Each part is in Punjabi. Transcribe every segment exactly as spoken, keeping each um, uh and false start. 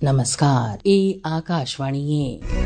नमस्कार, ये आकाशवाणी है।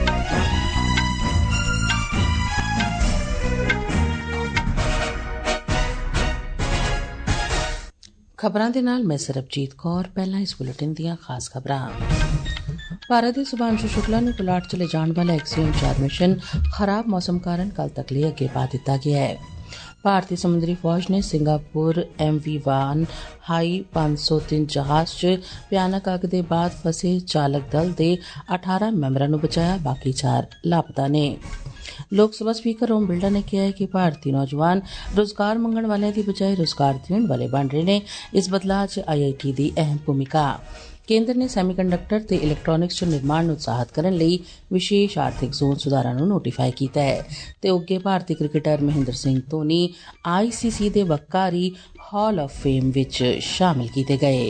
खबरां दे नाल मैं सरबजीत कौर। पहला इस बुलेटिन दियां खास खबरां। भारत दे सुभांशु शुक्ला नूं पुलाड़ च ले जाण वाला एक्सियम चार मिशन खराब मौसम कारण कल तक ले अग्गे पा दिता गया है। भारतीय समुद्री फौज ने Singapore M V Wan Hai पांच सौ तीन जहाज च भयानक अग दे बाद फसे चालक दल दे अठारह मैंबरां नूं बचाया, बाकी चार लापता ने। लोक सभा स्पीकर ओम बिरला ने कहा है कि भारतीय नौजवान रोजगार मंगण वाले की बजाय रोजगार देण वाले बन रहे ने। इस बदलाव च आई आई टी दी अहम भूमिका। केंद्र ने सैमीकंडक्टर ते इलैक्ट्रॉनिक्स च निर्माण नूं उत्साहित करन लई विशेष आर्थिक जोन सुधारां नूं नोटिफाई कीता है ते उगे भारतीय cricketer Mahendra Singh Dhoni I C C दे वकारी हॉल ऑफ फेम विच शामिल कीते गए।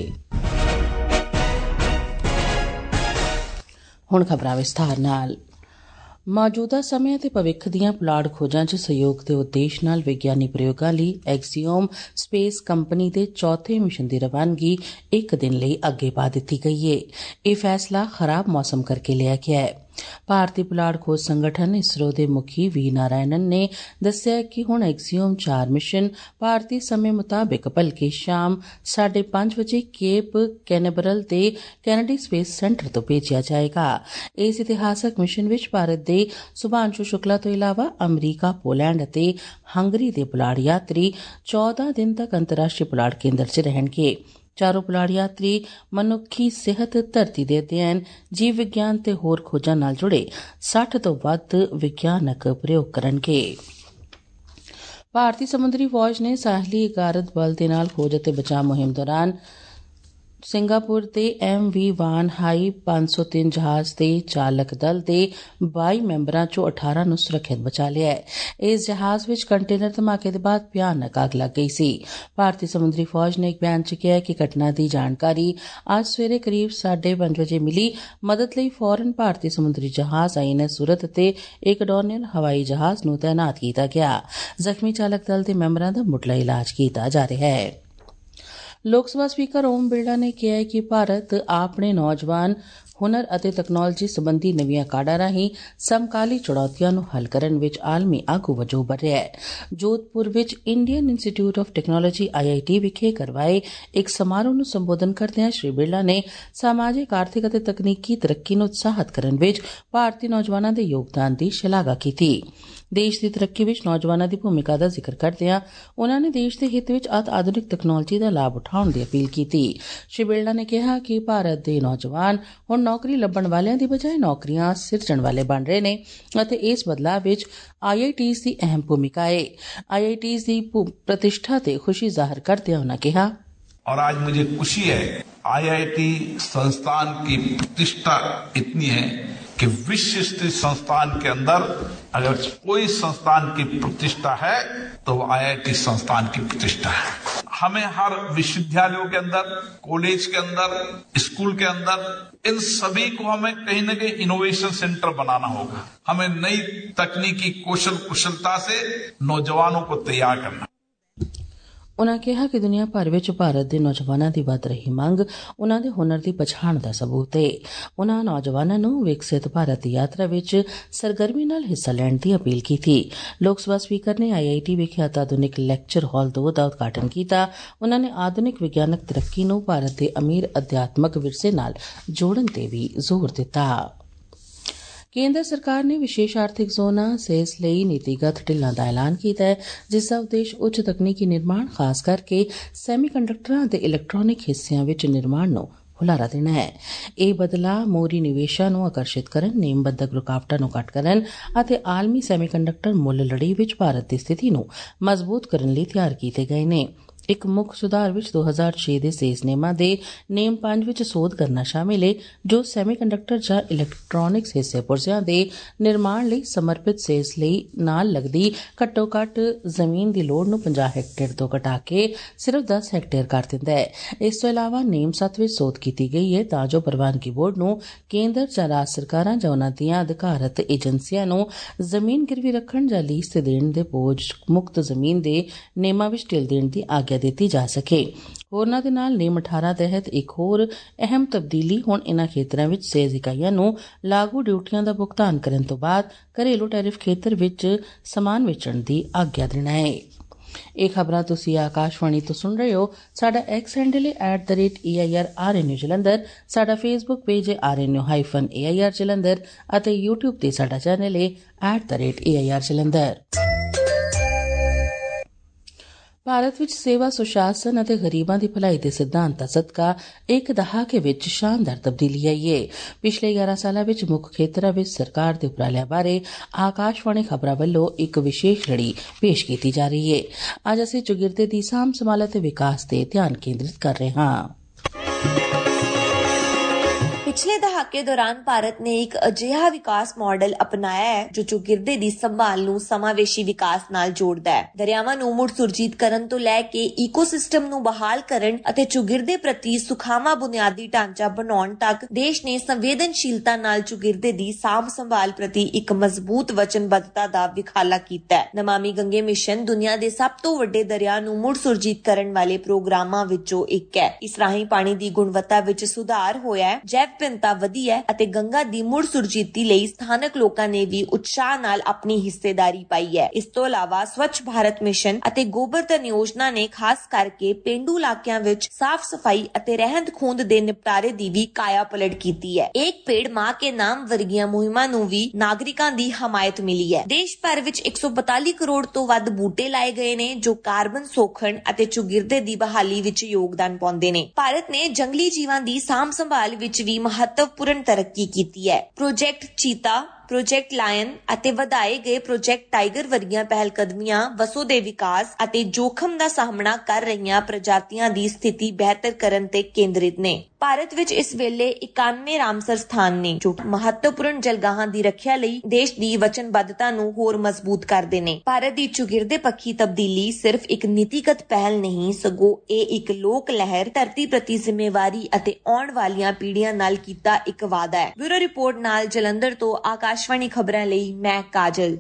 हुण खबरां विस्तार नाल। मौजूदा समय ते भविख दियां पुलाड़ खोजां च सहयोग के उद्देश्य नाल विज्ञानी प्रयोगां लई एक्सियोम स्पेस कंपनी दे चौथे मिशन दी रवानगी एक दिन लई अग्गे पा दित्ती गई है। यह फैसला खराब मौसम करके लिया गया है। भारतीय पुलाड़ खोज संगठन इसरो दे मुखी वी नारायणन ने दस्सिया कि हुण एक्सियोम चार मिशन भारतीय समय मुताबिक भलके शाम साढ़े पांच बजे केप कैनबरल दे कैनेडी स्पेस सेंटर तो भेजिया जाएगा। इस इतिहासक मिशन विच भारत दे सुभांशु शुक्ला तो इलावा अमरीका, पोलैंड अते हंगरी दे पुलाड़ यात्री चौदह दिन तक अंतर्राष्ट्रीय पुलाड़ केंद्र च रहणगे। चारों पुलाड़ यात्री मनुखी सेहत, धरती दे अध्ययन, जीव विज्ञान ते होर खोजां नाल जुड़े साठ तो वध विज्ञानक प्रयोग करनगे। भारतीय समुद्री फौज ने साहली गारद बल दे नाल खोज अते बचाव मुहिम दौरान सिंगापुर दे एम वी वन हाई पांच सौ तीन जहाज दे चालक दल दे बाई मैंबरां चों अठारह नूं सुरक्षित बचा लिया है। इस जहाज विच कंटेनर धमाके दे बाद भयानक अग लग गई सी। भारतीय समुद्री फौज ने एक बयान च कहा कि घटना दी जानकारी अज सवेरे करीब साढ़े पंज बजे मिली। मदद लई फौरन भारतीय समुद्री जहाज आई एन एस सूरत ते एक डोर्नियल हवाई जहाज नूं तैनात कीता गया। जख्मी चालक दल दे मैंबरां दा मुढला इलाज कीता जा रहा है। लोक सभा स्पीकर ओम बिरला ने कहा है कि भारत अपने नौजवान हुनर ਅਤੇ तकनोलॉजी संबंधी नवीं काਢਾਂ राਹੀਂ समकाली चुनौतियों ਨੂੰ हल ਕਰਨ ਵਿੱਚ ਆਲਮੀ ਆਗੂ ਵਜੋਂ ਉੱਭਰ ਰਿਹਾ ਹੈ। ਜੋਧਪੁਰ ਵਿੱਚ Indian Institute of Technology I I T ਵਿਖੇ ਕਰਵਾਏ ਇੱਕ ਸਮਾਰੋਹ ਨੂੰ ਸੰਬੋਧਨ ਕਰਦਿਆਂ ਸ਼੍ਰੀ ਬਿਰਲਾ ਨੇ ਸਮਾਜਿਕ, ਆਰਥਿਕ ਅਤੇ ਤਕਨੀਕੀ ਤਰੱਕੀ ਨੂੰ ਉਤਸ਼ਾਹਿਤ ਕਰਨ ਵਿੱਚ ਭਾਰਤੀ ਨੌਜਵਾਨਾਂ ਦੇ ਯੋਗਦਾਨ ਦੀ ਸ਼ਲਾਘਾ ਕੀਤੀ। ਦੇਸ਼ ਦੀ ਤਰੱਕੀ ਵਿੱਚ ਨੌਜਵਾਨਾਂ ਦੀ ਭੂਮਿਕਾ ਦਾ ਜ਼ਿਕਰ ਕਰਦਿਆਂ ਉਨ੍ਹਾਂ ਨੇ ਦੇਸ਼ ਦੇ ਹਿੱਤ ਵਿੱਚ ਅਤ ਆਧੁਨਿਕ ਤਕਨੋਲੋਜੀ ਦਾ ਲਾਭ ਉਠਾਉਣ ਦੀ ਅਪੀਲ ਕੀਤੀ। ਸ਼੍ਰੀ ਬਿਰਲਾ ਨੇ ਕਿਹਾ ਕਿ ਭਾਰਤ ਦੇ ਨੌਜਵਾਨ ਹੁਣ ਨੌਕਰੀ ਲੱਭਣ ਵਾਲਿਆਂ ਦੀ ਬਜਾਏ ਨੌਕਰੀਆਂ ਸਿਰਜਣ ਵਾਲੇ ਬਣ ਰਹੇ ਨੇ ਅਤੇ ਇਸ ਬਦਲਾਅ ਵਿੱਚ आई आई टीज़ ਦੀ ਅਹਿਮ ਭੂਮਿਕਾ ਹੈ। आई आई टीज़ ਦੀ ਪ੍ਰਤਿਸ਼ਠਾ ਤੇ ਖੁਸ਼ੀ ਜ਼ਾਹਰ ਕਰਦਿਆਂ ਉਨ੍ਹਾਂ ਕਿਹਾ, और आज मुझे खुशी है आई आई टी संस्थान की प्रतिष्ठा इतनी है कि विश्व स्तरीय संस्थान के अंदर अगर कोई संस्थान की प्रतिष्ठा है तो वो आई आई टी संस्थान की प्रतिष्ठा है। हमें हर विश्वविद्यालयों के अंदर, कॉलेज के अंदर, स्कूल के अंदर इन सभी को हमें कहीं न कहीं इनोवेशन सेंटर बनाना होगा। हमें नई तकनीकी कौशल कुशलता से नौजवानों को तैयार करना। उन्होंने कहा कि दुनिया भर में भारत के नौजवानों की वध रही मंग उन्होंने हुनर की पछाण का सबूत है। उन्होंने नौजवानों को विकसित भारत की यात्रा विच सरगर्मी नाल हिस्सा लैण की अपील की थी। लोक सभा स्पीकर ने आई आई टी विखे अत्याधुनिक लैक्चर हॉल दो का उद्घाटन किया। उन्होंने आधुनिक विज्ञानक तरक्की नूं भारत के अमीर अध्यात्मक विरसे नाल जोड़न ते भी जोर दिता। केंद्र सरकार ने विशेष आर्थिक जोना सेस लई नीतिगत ढिल्लां दा ऐलान कीता है, जिसका उद्देश्य उच्च तकनीकी निर्माण, खास करके सैमीकंडक्टरां ते इलैक्ट्रॉनिक हिस्सिਆਂ ਵਿੱਚ निर्माण ਨੂੰ ਹੁਲਾਰਾ ਦੇਣਾ ਹੈ। ਇਹ ਬਦਲਾਅ ਮੋਰੀ ਨਿਵੇਸ਼ਾਂ ਨੂੰ ਆਕਰਸ਼ਿਤ ਕਰਨ, ਨੇਮਬੱਧਕ ਰੁਕਾਵਟਾਂ ਨੂੰ ਘੱਟ ਕਰਨ ਅਤੇ ਆਲਮੀ ਸੈਮੀਕੰਡਕਟਰ ਮੁੱਲ ਲੜੀ ਵਿੱਚ ਭਾਰਤ ਦੀ ਸਥਿਤੀ ਨੂੰ ਮਜ਼ਬੂਤ ਕਰਨ ਲਈ ਤਿਆਰ ਕੀਤੇ ਗਏ ਨੇ। ਇੱਕ ਮੁੱਖ ਸੁਧਾਰ ਵਿੱਚ ਦੋ ਹਜ਼ਾਰ ਛੇ ਦੇ ਸੇਸ ਨਿਯਮਾਂ ਦੇ ਨੇਮ ਪੰਜ ਵਿੱਚ ਸੋਧ ਕਰਨਾ ਸ਼ਾਮਿਲ ਹੈ, ਜੋ ਸੈਮੀਕੰਡਕਟਰ ਜਾਂ ਇਲੈਕਟ੍ਰੋਨਿਕਸ ਹਿੱਸੇ ਪੁਰਜ਼ਿਆਂ ਦੇ ਨਿਰਮਾਣ ਲਈ ਸਮਰਪਿਤ ਸੇਸ ਲਈ ਨਾਲ ਲੱਗਦੀ ਘੱਟੋ ਘੱਟ ਜ਼ਮੀਨ ਦੀ ਲੋੜ ਨੂੰ ਪੰਜਾਹ ਹੈਕਟੇਅਰ ਤੋਂ ਘਟਾ ਕੇ ਸਿਰਫ ਦਸ ਹੈਕਟੇਅਰ ਕਰ ਦਿੰਦਾ ਹੈ। ਇਸ ਤੋਂ ਇਲਾਵਾ ਨੇਮ ਸੱਤ ਵਿੱਚ ਸੋਧ ਕੀਤੀ ਗਈ ਹੈ ਤਾਂ ਜੋ ਪ੍ਰਵਾਨਗੀ ਬੋਰਡ ਨੂੰ ਕੇਂਦਰ ਜਾਂ ਰਾਜ ਸਰਕਾਰਾਂ ਜਾਂ ਉਨ੍ਹਾਂ ਦੀਆਂ ਅਧਿਕਾਰਤ ਏਜੰਸੀਆਂ ਨੂੰ ਜ਼ਮੀਨ ਗਿਰਵੀ ਰੱਖਣ ਜਾਂ ਲੀਜ਼ ਤੇ ਦੇਣ ਦੇ ਬੋਝ ਮੁਕਤ ਜ਼ਮੀਨ ਦੇ ਨੇਮਾਂ ਵਿੱਚ ਢਿੱਲ ਦੇਣ ਦੀ ਆਗਿਆ ਪ੍ਰਤੀਕਿਰਿਆ ਦਿੱਤੀ ਜਾ ਸਕੇ। ਹੋਰਨਾਂ ਦੇ ਨਾਲ ਨੇਮ ਅਠਾਰਾਂ ਤਹਿਤ ਇੱਕ ਹੋਰ ਅਹਿਮ ਤਬਦੀਲੀ ਹੁਣ ਇਨ੍ਹਾਂ ਖੇਤਰਾਂ ਵਿੱਚ ਸੇਜ਼ ਇਕਾਈਆਂ ਨੂੰ ਲਾਗੂ ਡਿਊਟੀਆਂ ਦਾ ਭੁਗਤਾਨ ਕਰਨ ਤੋਂ ਬਾਅਦ ਘਰੇਲੂ ਟੈਰਿਫ ਖੇਤਰ ਵਿੱਚ ਸਮਾਨ ਵੇਚਣ ਦੀ ਆਗਿਆ ਦੇਣਾ ਹੈ। ਇਹ ਖਬਰਾਂ ਤੁਸੀਂ ਆਕਾਸ਼ਵਾਣੀ ਤੋਂ ਸੁਣ ਰਹੇ ਹੋ। ਸਾਡਾ ਐਕਸ ਹੈਂਡਲ ਹੈ at the rate A I R R N U Jalandhar. ਸਾਡਾ ਫੇਸਬੁੱਕ ਪੇਜ ਹੈ R N U hyphen A I R Jalandhar ਅਤੇ ਯੂਟਿਊਬ ਤੇ ਸਾਡਾ ਚੈਨਲ ਹੈ at the rate A I R Jalandhar. Bharat ਵਿੱਚ ਸੇਵਾ ਸੁਸ਼ਾਸਨ ਅਤੇ ਗਰੀਬਾਂ ਦੀ ਭਲਾਈ ਦੇ ਸਿਧਾਂਤਾਂ ਸਦਕਾ ਇੱਕ ਦਹਾਕੇ ਵਿੱਚ ਸ਼ਾਨਦਾਰ ਤਬਦੀਲੀ ਆਈ ਹੈ। ਪਿਛਲੇ ਗਿਆਰਾਂ ਸਾਲਾਂ ਵਿੱਚ ਮੁੱਖ ਖੇਤਰਾਂ ਵਿੱਚ ਸਰਕਾਰ ਦੇ ਉਪਰਾਲਿਆਂ ਬਾਰੇ ਆਕਾਸ਼ਵਾਣੀ ਖਬਰਾਂ ਵੱਲੋਂ ਇੱਕ ਵਿਸ਼ੇਸ਼ ਲੜੀ ਪੇਸ਼ ਕੀਤੀ ਜਾ ਰਹੀ ਹੈ। ਅੱਜ ਅਸੀਂ ਚੌਗਿਰਦੇ ਦੀ ਸਾਂਭ ਸੰਭਾਲ ਅਤੇ ਵਿਕਾਸ ਤੇ ਧਿਆਨ ਕੇਂਦਰਿਤ ਕਰ ਰਹੇ ਹਾਂ। ਪਿਛਲੇ ਦਹਾਕੇ ਦੌਰਾਨ ਭਾਰਤ ਨੇ ਇੱਕ ਅਜਿਹਾ ਵਿਕਾਸ ਮਾਡਲ ਅਪਣਾਇਆ ਹੈ ਜੋ ਚੌਗਿਰਦੇ ਦੀ ਸੰਭਾਲ ਨੂੰ ਸਮਾਵੇਸ਼ੀ ਵਿਕਾਸ ਨਾਲ ਜੋੜਦਾ ਹੈ। ਦਰਿਆਵਾਂ ਨੂੰ ਮੁੜ ਸੁਰਜੀਤ ਕਰਨ ਤੋਂ ਲੈ ਕੇ ਈਕੋਸਿਸਟਮ ਨੂੰ ਬਹਾਲ ਕਰਨ ਅਤੇ ਚੌਗਿਰਦੇ ਪ੍ਰਤੀ ਸੁਖਾਵਾਂ ਬੁਨਿਆਦੀ ਢਾਂਚਾ ਬਣਾਉਣ ਤੱਕ ਦੇਸ਼ ਨੇ ਸੰਵੇਦਨਸ਼ੀਲਤਾ ਨਾਲ ਚੌਗਿਰਦੇ ਦੀ ਸਾਂਭ ਸੰਭਾਲ ਪ੍ਰਤੀ ਇੱਕ ਮਜ਼ਬੂਤ ਵਚਨਬੱਧਤਾ ਦਾ ਵਿਖਾਲਾ ਕੀਤਾ ਹੈ। ਨਮਾਮੀ ਗੰਗੇ ਮਿਸ਼ਨ ਦੁਨੀਆ ਦੇ ਸਭ ਤੋਂ ਵੱਡੇ ਦਰਿਆ ਨੂੰ ਮੁੜ ਸੁਰਜੀਤ ਕਰਨ ਵਾਲੇ ਪ੍ਰੋਗਰਾਮਾਂ ਵਿੱਚੋਂ ਇੱਕ ਹੈ। ਇਸ ਰਾਹੀਂ ਪਾਣੀ ਦੀ ਗੁਣਵੱਤਾ ਵਿੱਚ ਸੁਧਾਰ ਹੋਇਆ ਹੈ, ਜੈਵ ਵਿਭਿੰਨਤਾ ਵਧੀ ਹੈ ਅਤੇ ਗੰਗਾ ਦੀ ਮੁੜ ਸੁਰਜੀਤੀ ਲਈ ਸਥਾਨਕ ਲੋਕਾਂ ਨੇ ਵੀ ਉਤਸ਼ਾਹ ਨਾਲ ਆਪਣੀ ਹਿੱਸੇਦਾਰੀ ਪਾਈ ਹੈ। ਇਸ ਤੋਂ ਇਲਾਵਾ ਸਵੱਛ ਭਾਰਤ ਮਿਸ਼ਨ ਅਤੇ ਗੋਬਰਧਨ ਯੋਜਨਾ ਨੇ ਖਾਸ ਕਰਕੇ ਪੇਂਡੂ ਇਲਾਕਿਆਂ ਵਿੱਚ ਸਾਫ਼ ਸਫਾਈ ਅਤੇ ਰਹਿੰਦ ਖੂੰਹਦ ਦੇ ਨਿਪਟਾਰੇ ਦੀ ਵੀ ਕਾਇਆ ਪਲਟ ਕੀਤੀ ਹੈ। ਇੱਕ ਪੇੜ ਮਾਂ ਕੇ ਨਾਮ ਵਰਗੀਆਂ ਮੁਹਿੰਮਾਂ ਨੂੰ ਵੀ ਨਾਗਰਿਕਾਂ ਦੀ ਹਮਾਇਤ ਮਿਲੀ ਹੈ। ਦੇਸ਼ ਭਰ ਵਿੱਚ ਇੱਕ ਸੌ ਬਤਾਲੀ ਕਰੋੜ ਤੋਂ ਵੱਧ ਬੂਟੇ ਲਾਏ ਗਏ ਨੇ ਜੋ ਕਾਰਬਨ ਸੋਖਣ ਅਤੇ ਚੌਗਿਰਦੇ ਦੀ ਬਹਾਲੀ ਵਿੱਚ ਯੋਗਦਾਨ ਪਾਉਂਦੇ ਨੇ। ਭਾਰਤ ਨੇ ਜੰਗਲੀ ਜੀਵਾਂ ਦੀ ਸਾਂਭ ਸੰਭਾਲ ਵਿੱਚ ਵੀ ਮਹੱਤਵਪੂਰਨ ਤਰੱਕੀ ਕੀਤੀ ਹੈ। ਪ੍ਰੋਜੈਕਟ ਚੀਤਾ, ਪ੍ਰੋਜੈਕਟ ਲਾਇਨ ਅਤੇ ਵਧਾਏ ਗਏ ਪ੍ਰੋਜੈਕਟ ਟਾਈਗਰ ਵਰਗੀਆਂ ਪਹਿਲਕਦਮੀਆਂ ਵਸੋਂ ਦੇ ਵਿਕਾਸ ਅਤੇ ਜੋਖਮ ਦਾ ਸਾਹਮਣਾ ਕਰ ਰਹੀਆਂ ਪ੍ਰਜਾਤੀਆਂ ਦੀ ਸਥਿਤੀ ਬਿਹਤਰ ਕਰਨ ਤੇ ਕੇਂਦਰਿਤ ਨੇ। ਭਾਰਤ ਵਿੱਚ ਇਸ ਵੇਲੇ ਇਕਾਨਵੇਂ ਰਾਮਸਰ ਸਥਾਨ ਨੇ ਜੋ ਮਹੱਤਵਪੂਰਨ ਜਲਗਾਹਾਂ ਦੀ ਰੱਖਿਆ ਲਈ ਦੇਸ਼ ਦੀ ਵਚਨਬੱਧਤਾ ਨੂੰ ਹੋਰ ਮਜ਼ਬੂਤ ਕਰਦੇ ਨੇ। ਭਾਰਤ ਦੀ ਚੌਗਿਰਦੇ ਪੱਖੀ ਤਬਦੀਲੀ ਸਿਰਫ ਇੱਕ ਨੀਤੀਗਤ ਪਹਿਲ ਨਹੀਂ ਸਗੋਂ ਇਹ ਇੱਕ ਲੋਕ ਲਹਿਰ, ਧਰਤੀ ਪ੍ਰਤੀ ਜ਼ਿੰਮੇਵਾਰੀ ਅਤੇ ਆਉਣ ਵਾਲੀਆਂ ਪੀੜ੍ਹੀਆਂ ਨਾਲ ਕੀਤਾ ਇੱਕ ਵਾਅਦਾ ਹੈ। ਬਿਊਰੋ ਰਿਪੋਰਟ ਨਾਲ ਜਲੰਧਰ ਤੋਂ ਆਕਾਸ਼ਵਾਣੀ ਖਬਰਾਂ ਲਈ ਮੈਂ ਕਾਜਲ।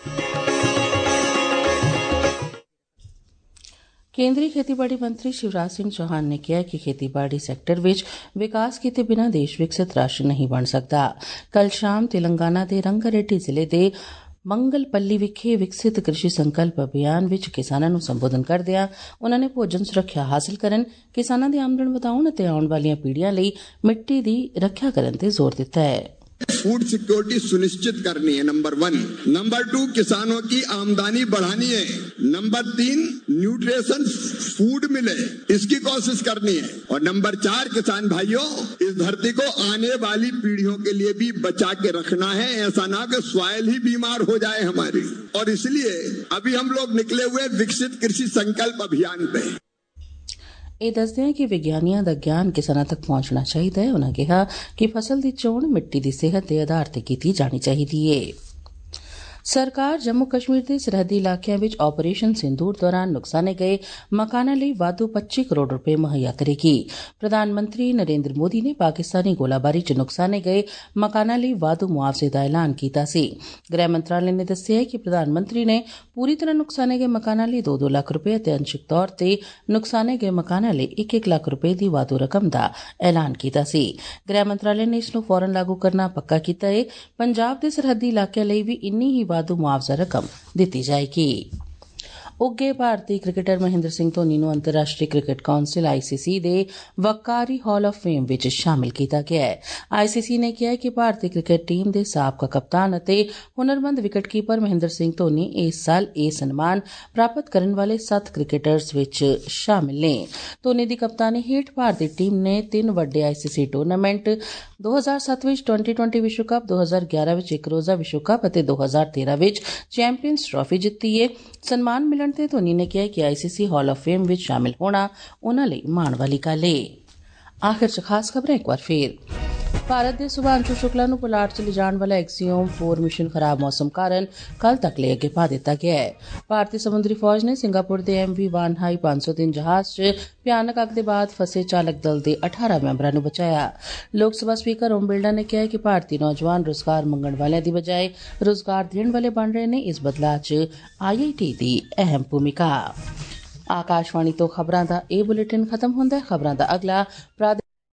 ਕੇਂਦਰੀ ਖੇਤੀਬਾੜੀ ਮੰਤਰੀ ਸ਼ਿਵਰਾਜ ਸਿੰਘ ਚੌਹਾਨ ਨੇ ਕਿਹਾ ਕਿ ਖੇਤੀਬਾੜੀ ਸੈਕਟਰ ਵਿੱਚ ਵਿਕਾਸ ਕੀਤੇ ਬਿਨਾਂ ਦੇਸ਼ ਵਿਕਸਿਤ ਰਾਸ਼ਟਰ ਨਹੀਂ ਬਣ ਸਕਦਾ। ਕੱਲ ਸ਼ਾਮ ਤੇਲੰਗਾਨਾ ਦੇ ਰੰਗਾਰੇਡੀ ਜ਼ਿਲ੍ਹੇ ਦੇ ਮੰਗਲਪੱਲੀ ਵਿਖੇ ਵਿਕਸਿਤ ਕ੍ਰਿਸ਼ੀ ਸੰਕਲਪ ਅਭਿਆਨ ਵਿੱਚ ਕਿਸਾਨਾਂ ਨੂੰ ਸੰਬੋਧਨ ਕਰਦਿਆਂ ਉਨ੍ਹਾਂ ਨੇ ਭੋਜਨ ਸੁਰੱਖਿਆ ਹਾਸਲ ਕਰਨ, ਕਿਸਾਨਾਂ ਦੀ ਆਮਦਨ ਵਧਾਉਣ ਅਤੇ ਆਉਣ ਵਾਲੀਆਂ ਪੀੜ੍ਹੀਆਂ ਲਈ ਮਿੱਟੀ ਦੀ ਰੱਖਿਆ ਕਰਨ ਤੇ ਜ਼ੋਰ ਦਿੱਤਾ ਹੈ। फूड सिक्योरिटी सुनिश्चित करनी है, नंबर वन। नंबर टू, किसानों की आमदनी बढ़ानी है। नंबर तीन, न्यूट्रिशन फूड मिले, इसकी कोशिश करनी है। और नंबर चार, किसान भाइयों, इस धरती को आने वाली पीढ़ियों के लिए भी बचा के रखना है। ऐसा ना कि सॉइल ही बीमार हो जाए हमारी। और इसलिए अभी हम लोग निकले हुए विकसित कृषि संकल्प अभियान पे। ਇਹ ਦੱਸਦੇ ਹਨ ਕਿ ਵਿਗਿਆਨੀਆਂ ਦਾ ਗਿਆਨ ਕਿਸਾਨਾਂ ਤੱਕ ਪਹੁੰਚਣਾ ਚਾਹੀਦਾ ਹੈ। ਉਨ੍ਹਾਂ ਕਿਹਾ ਕਿ ਫਸਲ ਦੀ ਚੋਣ ਮਿੱਟੀ ਦੀ ਸਿਹਤ ਦੇ ਆਧਾਰ ਤੇ ਕੀਤੀ ਜਾਣੀ ਚਾਹੀਦੀ ਹੈ। ਸਰਕਾਰ ਜੰਮੂ ਕਸ਼ਮੀਰ ਦੇ ਸਰਹੱਦੀ ਇਲਾਕਿਆਂ ਵਿੱਚ ਆਪਰੇਸ਼ਨ ਸਿੰਦੂਰ ਦੌਰਾਨ ਨੁਕਸਾਨੇ ਗਏ ਮਕਾਨਾਂ ਲਈ ਵਾਧੂ ਪੱਚੀ ਕਰੋੜ ਰੁਪਏ ਮੁਹੱਈਆ ਕਰੇਗੀ। ਪ੍ਰਧਾਨ ਮੰਤਰੀ ਨਰਿੰਦਰ ਮੋਦੀ ਨੇ ਪਾਕਿਸਤਾਨੀ ਗੋਲਾਬਾਰੀ ਚ ਨੁਕਸਾਨੇ ਗਏ ਮਕਾਨਾਂ ਲਈ ਵਾਧੂ ਮੁਆਵਜ਼ੇ ਦਾ ਐਲਾਨ ਕੀਤਾ ਸੀ। ਗ੍ਰਹਿ ਮੰਤਰਾਲੇ ਨੇ ਦੱਸਿਆ ਕਿ ਪ੍ਰਧਾਨ ਮੰਤਰੀ ਨੇ ਪੂਰੀ ਤਰ੍ਹਾਂ ਨੁਕਸਾਨੇ ਗਏ ਮਕਾਨਾਂ ਲਈ ਦੋ ਦੋ ਲੱਖ ਰੁਪਏ ਅਤੇ ਅੰਸ਼ਿਕ ਤੌਰ ਤੇ ਨੁਕਸਾਨੇ ਗਏ ਮਕਾਨਾਂ ਲਈ ਇੱਕ ਇੱਕ ਲੱਖ ਰੁਪਏ ਦੀ ਵਾਧੂ ਰਕਮ ਦਾ ਐਲਾਨ ਕੀਤਾ ਸੀ। ਗ੍ਰਹਿ ਮੰਤਰਾਲੇ ਨੇ ਇਸ ਨੂੰ ਫੌਰਨ ਲਾਗੂ ਕਰਨਾ ਪੱਕਾ ਕੀਤਾ ਹੈ। ਪੰਜਾਬ ਦੇ ਸਰਹੱਦੀ ਇਲਾਕਿਆਂ ਲਈ ਵੀ ਇੰਨੀ ਹੀ ਵਾਧੂ ਮੁਆਵਜ਼ਾ ਰਕਮ ਦਿੱਤੀ ਜਾਏਗੀ। ਉੱਘੇ ਭਾਰਤੀ ਕ੍ਰਿਕਟਰ ਮਹਿੰਦਰ ਸਿੰਘ ਧੋਨੀ ਨੂੰ ਅੰਤਰਰਾਸ਼ਟਰੀ ਕ੍ਰਿਕਟ ਕੌਂਸਲ ਆਈ ਸੀ ਸੀ ਦੇ ਵਕਾਰੀ ਹਾਲ ਆਫ ਫੇਮ ਵਿੱਚ ਸ਼ਾਮਿਲ ਕੀਤਾ ਗਿਆ ਹੈ। ਆਈ ਸੀ ਸੀ ਨੇ ਕਿਹਾ ਕਿ ਭਾਰਤੀ ਕ੍ਰਿਕਟ ਟੀਮ ਦੇ ਸਾਬਕਾ ਕਪਤਾਨ ਅਤੇ ਹੁਨਰਮੰਦ ਵਿਕਟਕੀਪਰ ਮਹਿੰਦਰ ਸਿੰਘ ਧੋਨੀ ਇਸ ਸਾਲ ਇਹ ਸਨਮਾਨ ਪ੍ਰਾਪਤ ਕਰਨ ਵਾਲੇ ਸੱਤ ਕ੍ਰਿਕਟਰਸ ਵਿੱਚ ਸ਼ਾਮਿਲ ਨੇ। ਧੋਨੀ ਦੀ ਕਪਤਾਨੀ ਹੇਠ ਭਾਰਤੀ ਟੀਮ ਨੇ ਤਿੰਨ ਵੱਡੇ ਆਈ ਸੀ ਸੀ ਟੂਰਨਾਮੈਂਟ ਦੋ ਹਜ਼ਾਰ ਸੱਤ ਵਿੱਚ ਟਵੈਂਟੀ ਟਵੈਂਟੀ ਵਿਸ਼ਵ ਕੱਪ, ਦੋ ਹਜ਼ਾਰ ਗਿਆਰਾਂ ਵਿੱਚ ਇੱਕ ਰੋਜ਼ਾ ਵਿਸ਼ਵ ਕੱਪ ਅਤੇ ਦੋ ਹਜ਼ਾਰ ਤੇਰਾਂ ਵਿੱਚ ਚੈਂਪੀਅਨਜ਼ ਟਰਾਫੀ ਜਿੱਤੀ ਹੈ। ਸਨਮਾਨ ਮਿਲਣ ਤੇ ਧੋਨੀ ਨੇ ਕਿਹਾ ਕਿ ਆਈ ਸੀ ਸੀ ਹਾਲ ਆਫ ਫੇਮ ਵਿੱਚ ਸ਼ਾਮਿਲ ਹੋਣਾ ਉਨ੍ਹਾਂ ਲਈ ਮਾਣ ਵਾਲੀ ਗੱਲ ਹੈ। ਆਖਿਰ ਚ ਖਾਸ ਖਬਰਾਂ ਇੱਕ ਵਾਰ ਫੇਰ। ਭਾਰਤ ਦੇ ਸੁਭਾਂਸ਼ੂ ਸ਼ੁਕਲਾ ਨੂੰ ਪੁਲਾੜ ਚ ਲਿਜਾਣ ਵਾਲਾ ਐਕਸੀਓਮ ਫੋਰ ਮਿਸ਼ਨ ਖਰਾਬ ਮੌਸਮ ਕਾਰਨ ਕੱਲ ਤੱਕ ਲਈ ਅੱਗੇ ਪਾ ਦਿੱਤਾ ਗਿਆ ਹੈ। ਭਾਰਤੀ ਸਮੁੰਦਰੀ ਫੌਜ ਨੇ ਸਿੰਗਾਪੁਰ ਦੇ ਐਮ ਵੀ ਵਾਨਹਾਈ ਪੰਜ ਸੌ ਤਿੰਨ ਜਹਾਜ਼ ਚ ਭਿਆਨਕ ਅੱਗ ਦੇ ਬਾਅਦ ਫਸੇ ਚਾਲਕ ਦਲ ਦੇ ਅਠਾਰਾਂ ਮੈਂਬਰਾਂ ਨੂੰ ਬਚਾਇਆ। ਲੋਕ ਸਭਾ ਸਪੀਕਰ ਓਮ ਬਿਰਲਾ ਨੇ ਕਿਹਾ ਕਿ ਭਾਰਤੀ ਨੌਜਵਾਨ ਰੁਜ਼ਗਾਰ ਮੰਗਣ ਵਾਲਿਆਂ ਦੀ ਬਜਾਏ ਰੁਜ਼ਗਾਰ ਦੇਣ ਵਾਲੇ ਬਣ ਰਹੇ ਨੇ। ਇਸ ਬਦਲਾਅ ਚ ਆਈ ਆਈ ਟੀ ਦੀ ਅਹਿਮ ਭੂਮਿਕਾ। ਆਕਾਸ਼ਵਾਣੀ ਤੋਂ ਖਬਰਾਂ ਦਾ ਇਹ ਬੁਲੇਟਿਨ ਖਤਮ ਹੁੰਦਾ ਹੈ। ਖਬਰਾਂ ਦਾ ਅਗਲਾ